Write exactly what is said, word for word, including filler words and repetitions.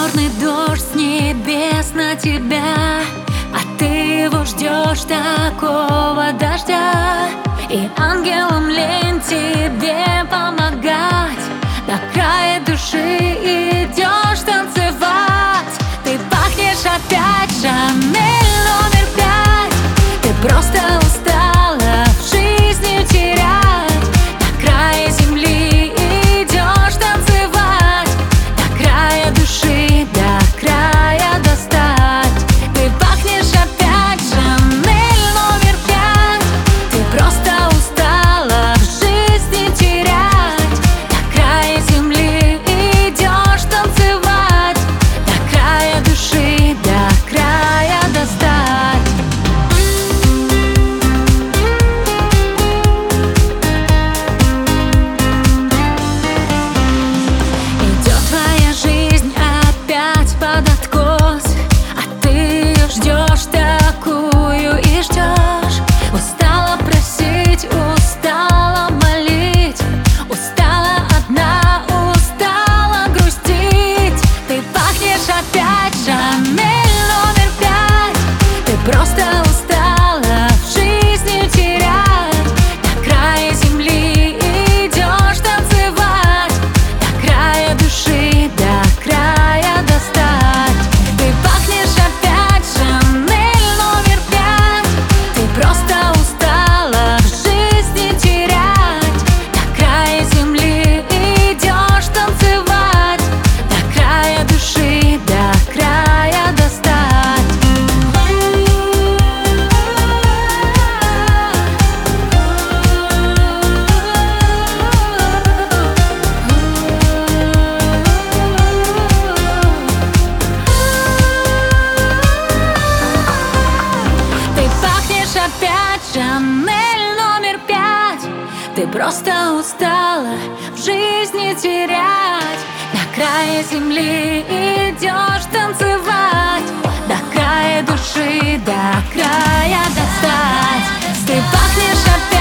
черный дождь с небес на тебя, а ты его ждешь, такого дождя. И ангелам лень тебе помогать, до края души идешь танцевать. Ты пахнешь опять Шанель номер пять. Ты просто устала в жизни терять, до края земли идешь танцевать, до края души, до края достать. Ты пахнешь опять Шанель номер пять. Ты просто устала в жизни терять, до края земли идешь танцевать, до края души, до края достать. Идет твоя жизнь опять под откос, а ты ее ждешь, такую и ждешь. Устала просить, устала молить, устала одна, устала грустить. Ты пахнешь опять Шанель номер пять. Ты просто устала в жизни терять, до края земли идешь танцевать, до края души, до края достать. Ты пахнешь опять Шанель номер пять. Ты просто устала в жизни терять, до края земли идешь танцевать, до края души, до края достать. Ты пахнешь опять Шанель номер пять. Ты просто устала в жизни терять, до края земли идешь танцевать, до края души, до края достать. Ты пахнешь опять